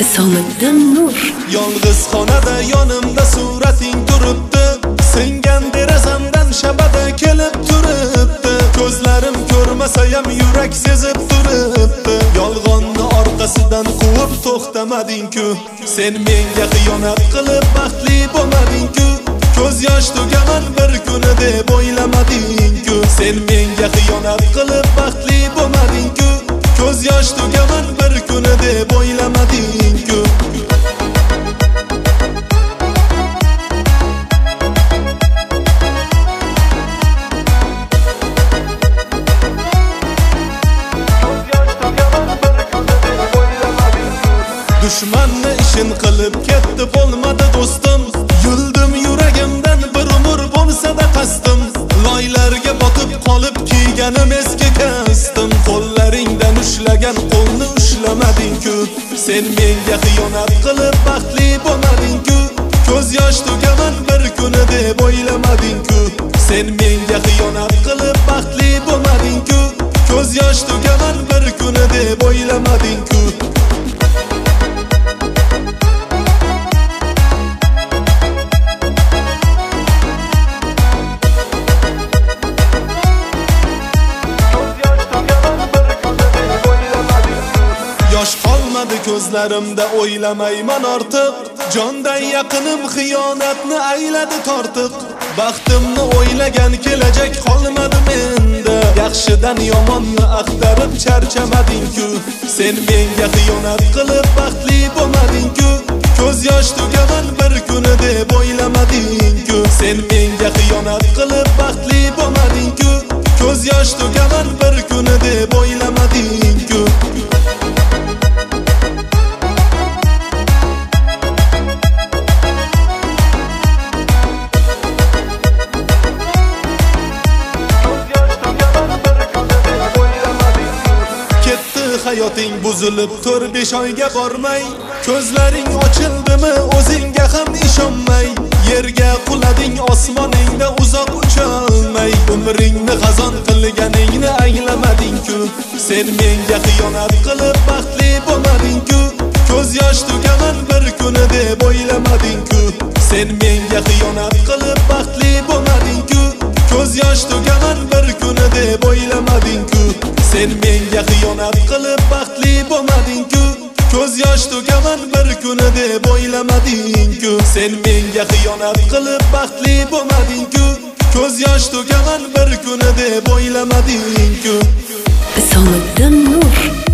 Isomiddin Nur. Yolg'iz xonada yonimda surating turibdi, singan derazamdan shabada kelib turibdi. Ko'zlarim ko'rmasa ham yurak sezib turibdi. Yolg'onni orqasidan quvib to'xtamading-ku, sen menga xiyonat qilib baxtli bo'lmading-ku. Ko'z yosh to'gaman bir kuni deb o'ylamading-ku, sen menga xiyonat qilib baxtli bo'lmading-ku. Ko'z yosh to'gaman bir kuni deb o'ylamading-ku. Dushmanni ishin qilib ketdi bo'lmadi do'stim, yuldim yuragimdan bir umr bo'lsa-da qasdim. Loylarga botib qolib kiyganim eski kastim, qo'llaringdan ushlagan qo'lni ushlamading-ku, sen menga xiyonat qilib baxtli bo'lmading-ku. Ko'z yosh to'gaman bir kuni deb o'ylamading-ku, sen menga xiyonat qilib baxtli bo'lmading-ku. Ko'z yosh to'gaman bir kuni deb o'ylamading-ku. Yosh qolmadi ko'zlarimda o'ylamayman ortiq, jondan yaqinim xiyonatni ayladi tortiq. Baxtimni o'ylagan kelajak qolmadi menda, yaxshidan yomonni axtarib charchamading-ku, sen menga xiyonat qilib baxtli bo'lmading-ku. Ko'z yosh to'gaman bir kuni deb o'ylamading-ku, sen menga xiyonat qilib baxtli bo'lmading-ku. Ko'z yosh to'gaman bir kuni deb o'ylamading-ku. Hayoting buzilib 4-5 oyga bormay, ko'zlaring ochildimi o'zingga ham ishonmay, yerga qulading osmoningda uzoq ucholmay. Umringni xazon qilganingni anglamading-ku, sen menga xiyonat qilib baxtli bo'lmading-ku. Ko'z yosh to'gaman bir kuni deb o'ylamading-ku, sen menga xiyonat qilib baxtli bo'lmading-ku. Ko'z yosh to'gaman bir kuni deb o'ylamading-ku, sen menga xiyonat qilib baxtli bo'lmading-ku. Ko'z yosh to'gaman bir kuni deb o'ylamading-ku, sen menga xiyonat qilib baxtli bo'lmading-ku. Ko'z yosh to'gaman bir kuni deb o'ylamading-ku. Isomiddin Nur.